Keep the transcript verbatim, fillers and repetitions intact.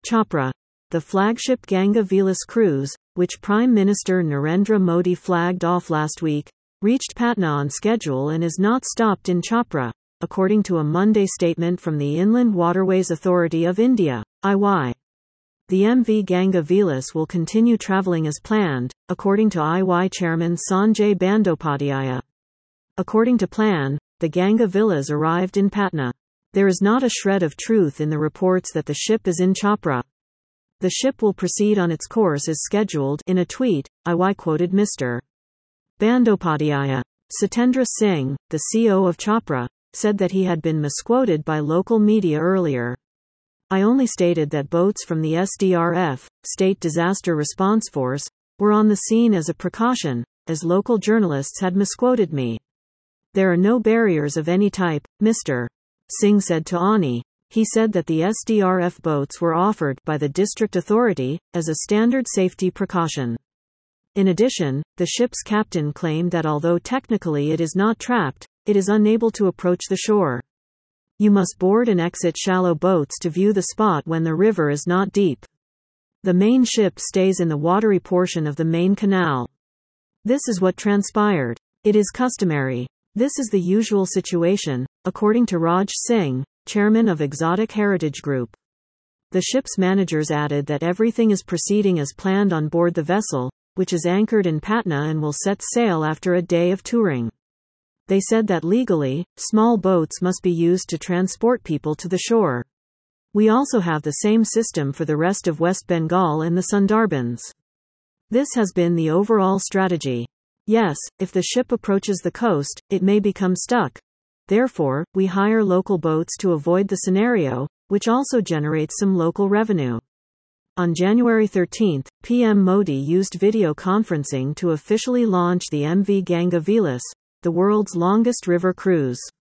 Chopra. The flagship Ganga Vilas cruise, which Prime Minister Narendra Modi flagged off last week, reached Patna on schedule and is not stopped in Chopra, according to a Monday statement from the Inland Waterways Authority of India, I Y. The M V Ganga Vilas will continue travelling as planned, according to I Y Chairman Sanjay Bandyopadhyaya. According to plan, the Ganga Vilas arrived in Patna. There is not a shred of truth in the reports that the ship is in Chopra. The ship will proceed on its course as scheduled. In a tweet, I Y quoted Mister Bandyopadhyaya. Satendra Singh, the C E O of Chopra, said that he had been misquoted by local media earlier. I only stated that boats from the S D R F, State Disaster Response Force, were on the scene as a precaution, as local journalists had misquoted me. There are no barriers of any type, Mister Singh said to Ani. He said that the S D R F boats were offered by the district authority as a standard safety precaution. In addition, the ship's captain claimed that although technically it is not trapped, it is unable to approach the shore. You must board and exit shallow boats to view the spot when the river is not deep. The main ship stays in the watery portion of the main canal. This is what transpired. It is customary. This is the usual situation, according to Raj Singh, chairman of Exotic Heritage Group. The ship's managers added that everything is proceeding as planned on board the vessel, which is anchored in Patna and will set sail after a day of touring. They said that legally, small boats must be used to transport people to the shore. We also have the same system for the rest of West Bengal and the Sundarbans. This has been the overall strategy. Yes, if the ship approaches the coast, it may become stuck. Therefore, we hire local boats to avoid the scenario, which also generates some local revenue. On January thirteenth, P M Modi used video conferencing to officially launch the M V Ganga Vilas, the world's longest river cruise.